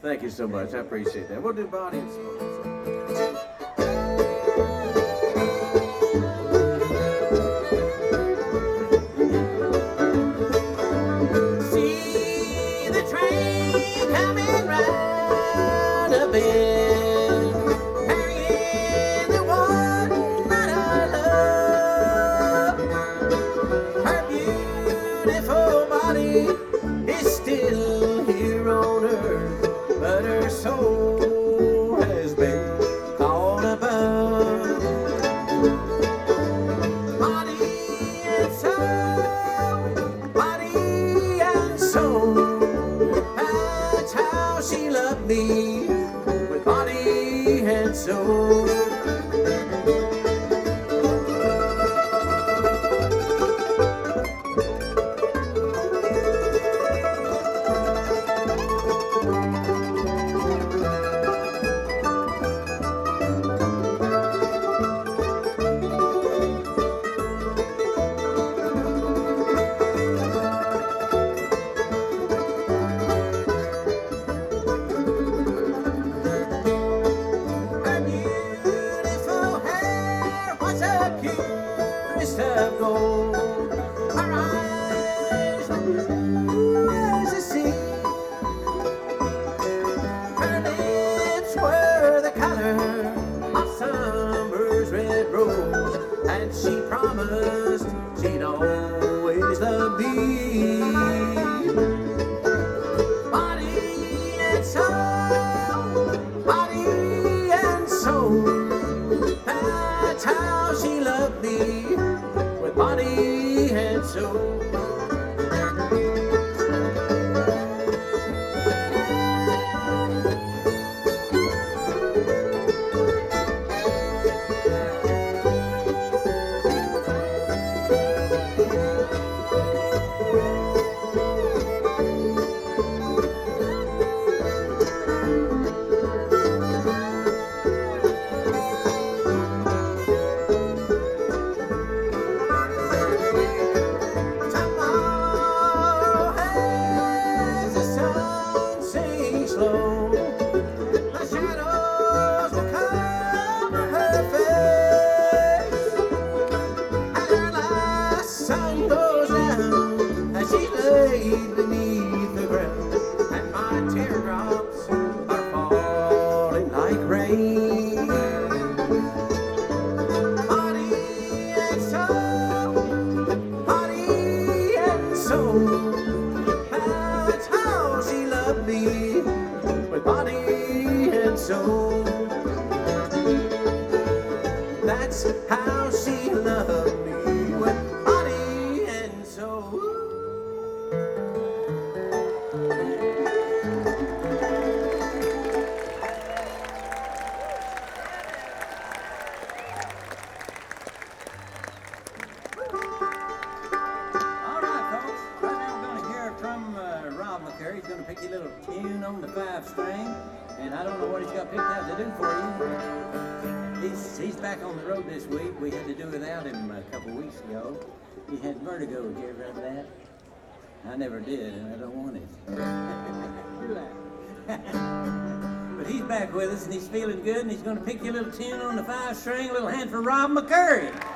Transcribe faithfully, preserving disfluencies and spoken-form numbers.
Thank you so much. I appreciate that. We'll do body and soul. See the train coming round a bend, carrying the one that I love. Her beautiful body is still here on earth, but her soul has been called above. Body and soul, body and soul, that's how she loved me, with body and soul. Of gold, her eyes were blue as the sea, her lips were the color of summer's red rose, and she promised she'd always love me. Body and soul, body and soul, that's how she loved me, body and soul. Beneath the ground, and my teardrops are falling like rain. Body and soul, body and soul, that's how she loved me, with body and soul. That's how she loved me, with body and soul. He's going to pick you a little tune on the five string, and I don't know what he's got picked out to do for you. He's, he's back on the road this week. We had to do without him a couple weeks ago. He had vertigo. Did you ever have that? I never did, and I don't want it. But he's back with us, and he's feeling good, and he's going to pick you a little tune on the five string, a little hand for Rob McCurry.